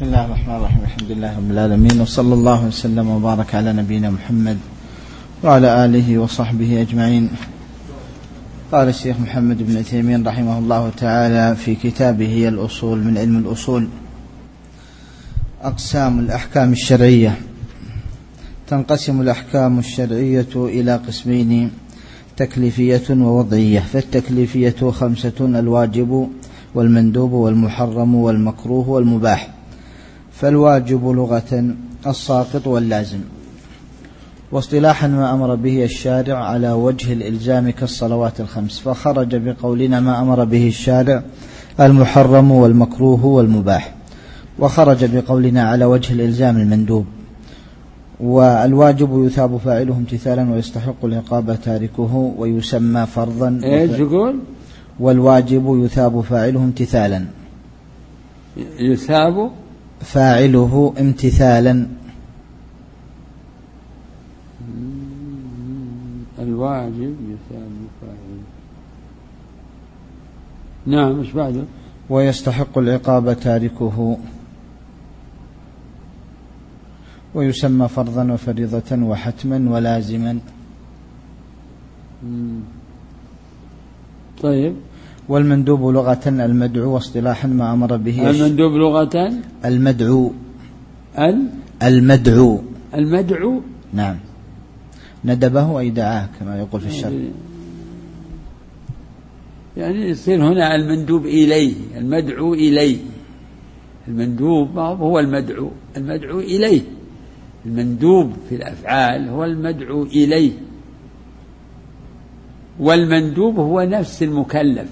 بسم الله الرحمن الرحيم. الحمد لله رب العالمين، وصلى الله وسلم وبارك على نبينا محمد وعلى آله وصحبه أجمعين. قال الشيخ محمد بن عثيمين رحمه الله تعالى في كتابه الأصول من علم الأصول: أقسام الأحكام الشرعية. تنقسم الأحكام الشرعية إلى قسمين: تكليفية ووضعية. فالتكليفية 5: الواجب والمندوب والمحرم والمكروه والمباح. فالواجب لغة الساقط واللازم، واصطلاحا ما أمر به الشارع على وجه الإلزام كالصلوات الخمس، فخرج بقولنا ما أمر به الشارع المحرم والمكروه والمباح، وخرج بقولنا على وجه الإلزام المندوب. والواجب يثاب فاعله امتثالا ويستحق العقاب تاركه ويسمى فرضا. والواجب يثاب فاعله امتثالا، يثاب فاعله امتثالا. الواجب يثاب فاعله. نعم، مش بعده؟ ويستحق العقاب تاركه ويسمى فرضا وفريضة وحتما ولازما. طيب. والمندوب لغة المدعو، واصطلاحا ما أمر به المندوب لغة المدعو. المدعو نعم، ندبه أي دعاه كما يقول في الشرع. يعني يصير هنا المندوب إليه، المدعو إليه. المندوب ما هو المدعو إليه. المندوب في الأفعال هو المدعو إليه، والمندوب هو نفس المكلف.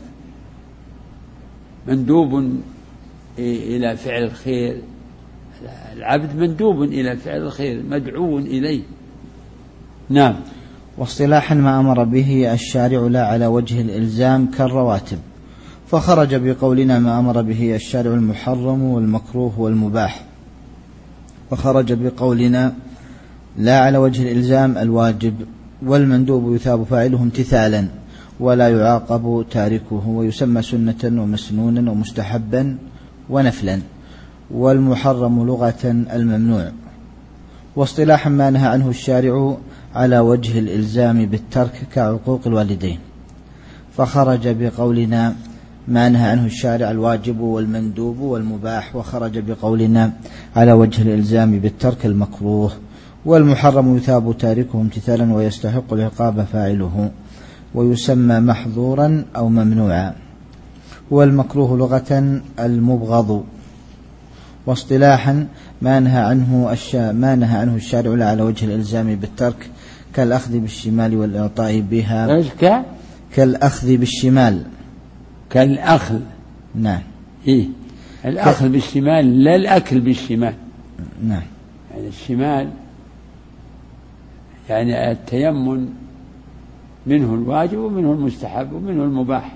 مندوب إلى فعل الخير، العبد مندوب إلى فعل الخير، مدعو إليه. نعم. واصطلاحا ما أمر به الشارع لا على وجه الإلزام كالرواتب، فخرج بقولنا ما أمر به الشارع المحرم والمكروه والمباح، وخرج بقولنا لا على وجه الإلزام الواجب. والمندوب يثاب فاعله امتثالا ولا يعاقب تاركه، ويسمى سنة ومسنونا ومستحبا ونفلا. والمحرم لغة الممنوع، واصطلاحا ما نهى عنه الشارع على وجه الإلزام بالترك كعقوق الوالدين، فخرج بقولنا ما نهى عنه الشارع الواجب والمندوب والمباح، وخرج بقولنا على وجه الإلزام بالترك المكروه. والمحرم يثاب تاركه امتثالا ويستحق العقاب فاعله، ويسمى محظورا أو ممنوعا. والمكروه لغة المبغض، واصطلاحا ما نهى عنه الشارع لا على وجه الإلزام بالترك كالأخذ بالشمال والإعطاء بها. كالأخذ بالشمال. كالأخذ. نعم. الأخذ بالشمال لا الأكل بالشمال. نعم. يعني الشمال يعني التيمم منه الواجب ومنه المستحب ومنه المباح،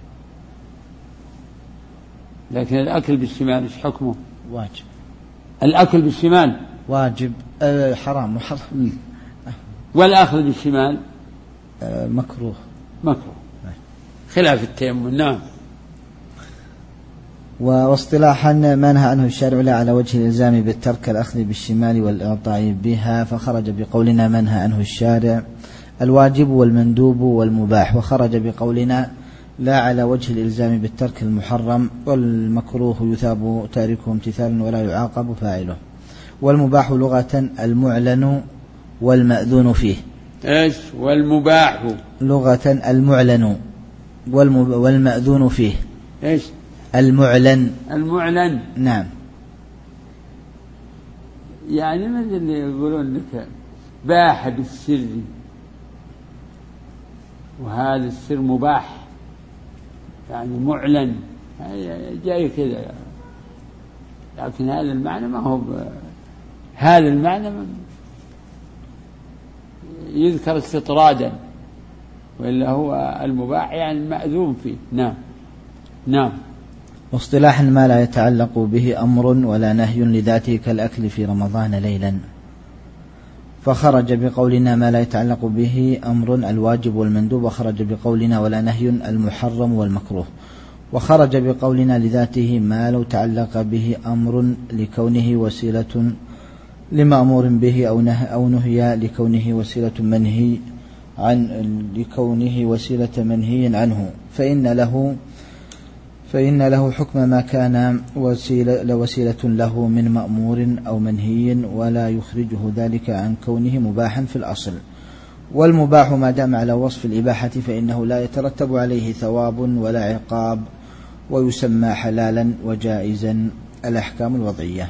لكن الأكل بالشمال إيش حكمه؟ واجب. الأكل بالشمال واجب، حرام وحرام. والأخذ بالشمال مكروه. خلاف التيمم. نعم. واصطلاحا ما نهى عنه الشارع لا على وجه الإلزام بالترك الأخذ بالشمال والإعطاء بها، فخرج بقولنا ما نهى عنه الشارع الواجب والمندوب والمباح، وخرج بقولنا لا على وجه الإلزام بالترك المحرم. والمكروه يثاب تاركه امتثالا ولا يعاقب فاعله. والمباح لغة المعلن والمأذون فيه. ايش والمباح لغة المعلن والمأذون فيه. ايش المعلن. نعم. يعني مثل اللي يقولون لك باح بالسر، وهذا السر مباح، يعني معلن، جاي كذا. لكن هذا المعنى ما هو هذا المعنى يذكر استطرادا، وإلا هو المباح يعني المأذون فيه. نعم. واصطلاحا ما لا يتعلق به أمر ولا نهي لذاته كالأكل في رمضان ليلا، فخرج بقولنا ما لا يتعلق به أمر الواجب والمندوب، وخرج بقولنا ولا نهي المحرم والمكروه. وخرج بقولنا لذاته ما لو تعلق به أمر لكونه وسيلة لمأمور به أو نهي لكونه وسيلة منهي عنه، فإن له حكم ما كان وسيلة له من مأمور أو منهي، ولا يخرجه ذلك عن كونه مباحا في الأصل. والمباح ما دام على وصف الإباحة فإنه لا يترتب عليه ثواب ولا عقاب، ويسمى حلالا وجائزا. الأحكام الوضعية.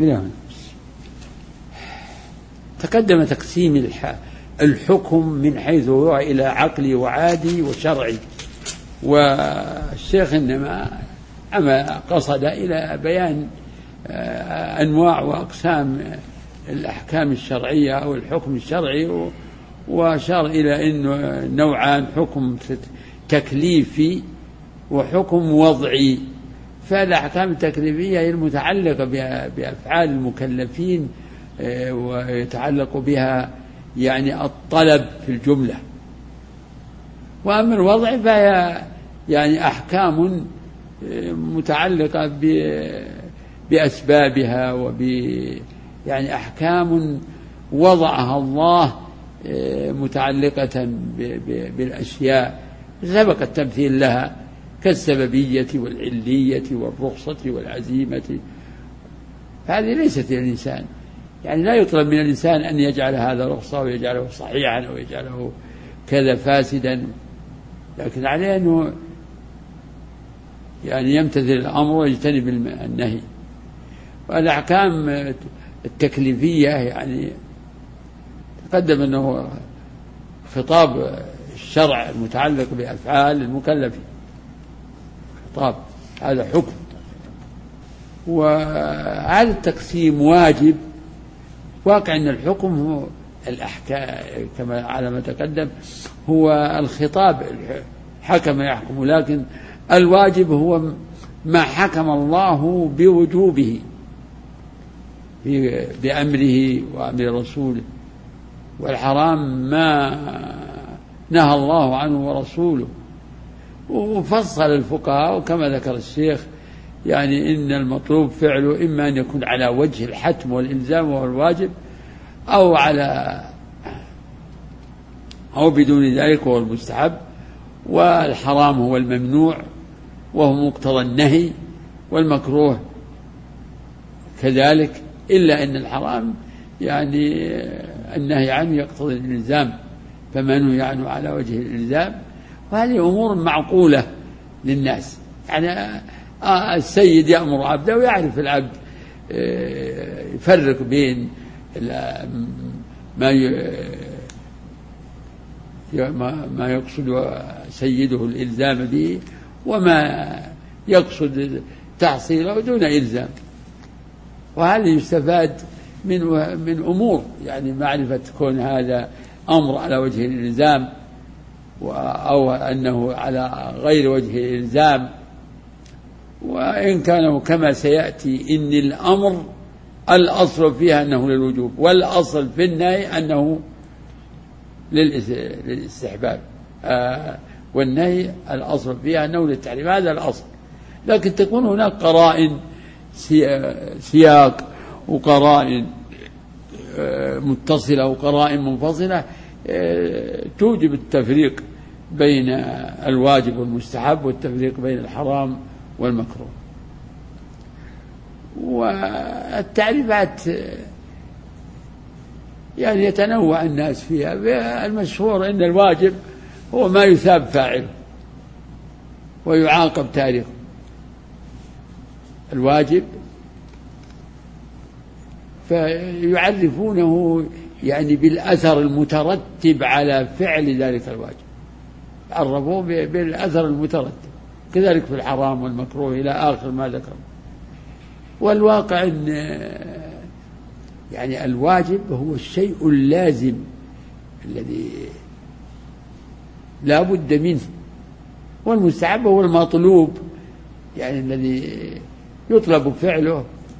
تقدم تقسيم الحكم من حيث هو إلى عقلي وعادي وشرعي، والشيخ إنما قصد إلى بيان أنواع وأقسام الأحكام الشرعية أو الحكم الشرعي، وأشار إلى أنه نوعان: حكم تكليفي وحكم وضعي. فالأحكام التكليفية هي المتعلقة بأفعال المكلفين ويتعلق بها يعني الطلب في الجملة. وأما الوضع فهي يعني أحكام متعلقة بأسبابها يعني أحكام وضعها الله متعلقة بالأشياء سبق التمثيل لها، كالسببية والعلية والرخصة والعزيمة. هذه ليست للإنسان، يعني لا يطلب من الإنسان أن يجعل هذا رخصة ويجعله صحيحا أو يجعله كذا فاسدا، لكن عليه أنه يعني يمتثل الأمر ويجتنب النهي. والأحكام التكليفية يعني تقدم أنه خطاب الشرع المتعلق بأفعال المكلفين، خطاب هذا حكم. وهذا التقسيم واجب، واقع أن الحكم هو الأحكام كما على ما تقدم هو الخطاب، حكم يحكم، لكن الواجب هو ما حكم الله بوجوبه بأمره وأمر رسوله، والحرام ما نهى الله عنه ورسوله. وفصل الفقهاء كما ذكر الشيخ يعني إن المطلوب فعله إما أن يكون على وجه الحتم والإلزام وهو الواجب، أو بدون ذلك وهو المستحب، والحرام هو الممنوع وهو مقتضى النهي، والمكروه كذلك، إلا أن الحرام يعني النهي عنه يقتضي الإلزام، فما نهي عنه على وجه الإلزام. وهذه أمور معقولة للناس، يعني السيد يأمر عبده ويعرف العبد يفرق بين ما يقصد سيده الإلزام به وما يقصد تحصيله دون إلزام. وهذا يستفاد من أمور، يعني معرفة كون هذا أمر على وجه الإلزام أو أنه على غير وجه الإلزام. وإن كان كما سيأتي إن الأمر الأصل فيها أنه للوجوب، والأصل في النهي أنه للاستحباب، والنهي الأصل فيها أنه للتحريم، هذا الأصل. لكن تكون هناك قرائن سياق وقرائن متصلة وقرائن منفصلة توجب التفريق بين الواجب والمستحب، والتفريق بين الحرام والمكروه. والتعريفات يعني يتنوع الناس فيها. المشهور أن الواجب هو ما يثاب فاعله ويعاقب تاركه. الواجب فيعرفونه يعني بالأثر المترتب على فعل ذلك الواجب، عرفوه بالأثر المترتب، كذلك في الحرام والمكروه إلى آخر ما ذكر. والواقع أن يعني الواجب هو الشيء اللازم الذي لا بد منه، والمستحب هو المطلوب يعني الذي يطلب فعله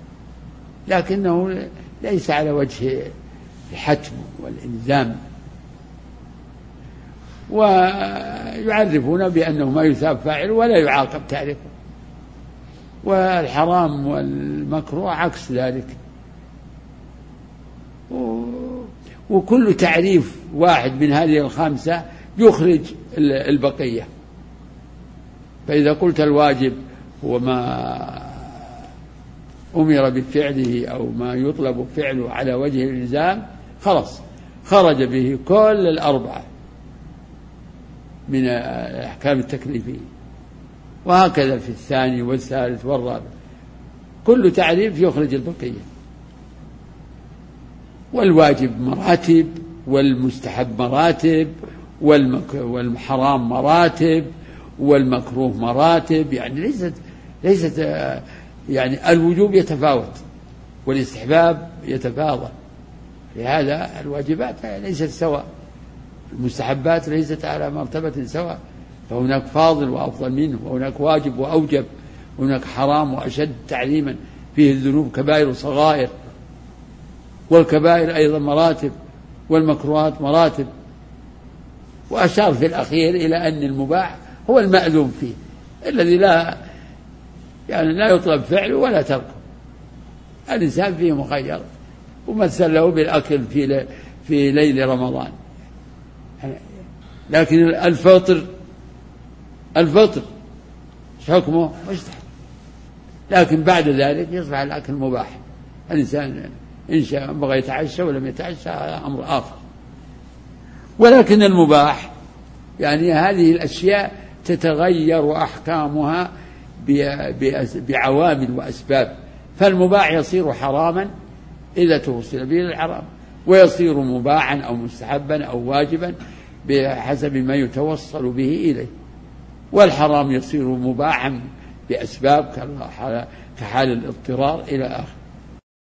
لكنه ليس على وجه الحتم والإلزام. ويعرفون بأنه ما يثاب فاعله ولا يعاقب تاركه. والحرام والمكروه عكس ذلك. وكل تعريف واحد من هذه الخمسة يخرج البقية. فإذا قلت الواجب هو ما أمر بفعله أو ما يطلب فعله على وجه الإلزام، خلاص خرج به كل الأربعة من الأحكام التكليفية. وهكذا في الثاني والثالث والرابع، كل تعريف يخرج البقية. والواجب مراتب، والمستحب مراتب، والحرام مراتب، والمكروه مراتب. يعني ليست يعني الوجوب يتفاوت والاستحباب يتفاضل. لهذا الواجبات ليست سواء، المستحبات ليست على مرتبة سواء، فهناك فاضل وأفضل منه، وهناك واجب وأوجب، وهناك حرام وأشد تعليما، فيه الذنوب كبائر وصغائر، والكبائر أيضا مراتب، والمكروهات مراتب. وأشار في الأخير إلى أن المباح هو المأذون فيه، الذي لا يطلب فعله ولا تركه. الإنسان فيه مخير، ومثل له بالأكل في ليل رمضان. لكن الفطر حكمه مستحب، لكن بعد ذلك يصبح الأكل مباح. الإنسان إن شاء بغى يتعشى ولم يتعشى هذا أمر آخر. ولكن المباح يعني هذه الأشياء تتغير أحكامها بعوامل وأسباب، فالمباح يصير حراما إذا توصل به الحرام، ويصير مباحا أو مستحبا أو واجبا بحسب ما يتوصل به إليه. والحرام يصير مباحا بأسباب كحال الاضطرار إلى آخره.